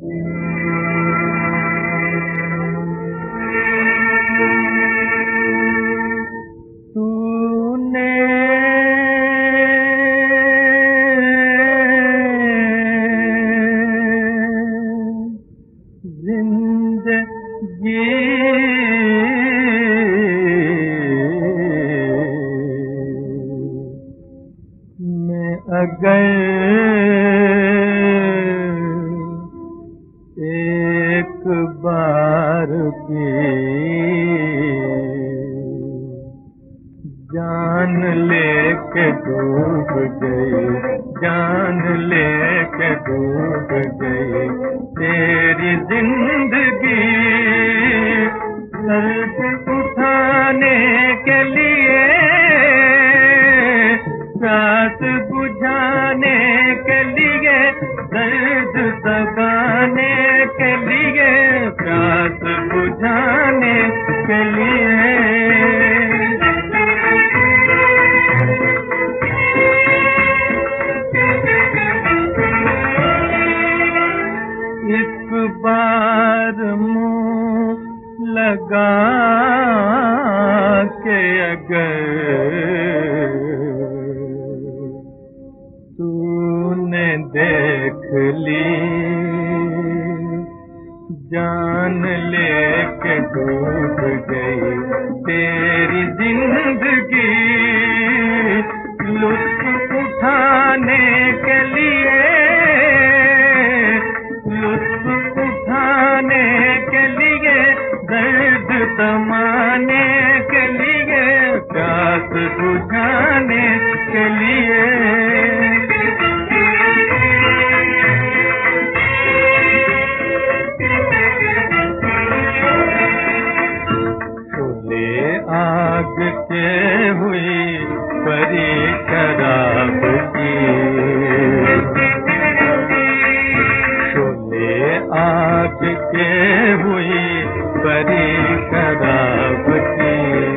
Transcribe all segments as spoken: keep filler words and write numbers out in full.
तूने जिंदगी में अगर एक बार भी जान लेके डूब गई, जान लेके डूब गई तेरी जिंदगी। दर्द उठाने के लिए, प्यास बुझाने के लिए, दर्द दबाने के लिए, प्यास बुझाने के लिए। एक बार मुंह लगा के अगर तूने देख ली, जान लेके डूब गई तेरी जिंदगी। लुत्फ उठाने के लिए, लुत्फ उठाने के लिए, दर्द तमाने के लिए, प्यास बुझाने के लिए। शोले आग के हुई परी शराब की, आग के हुई परी शराब की।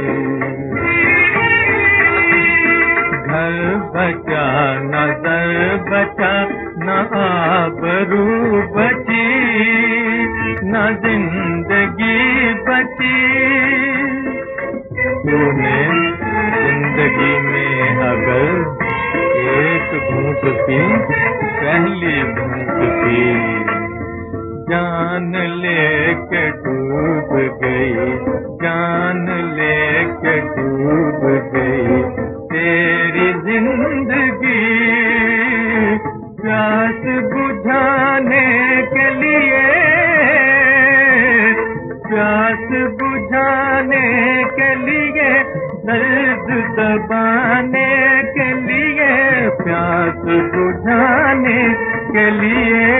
घर बचा नजर बचा, न आबरू बची, न जिंदगी बची। तूने जिंदगी में अगर एक घूंट पी, पहली घूंट पी, जान लेके डूब गई, जान लेके डूब गई तेरी जिंदगी। प्यास बुझाने के लिए, प्यास बुझाने के लिए, दर्द दबाने के लिए, प्यास बुझाने के लिए।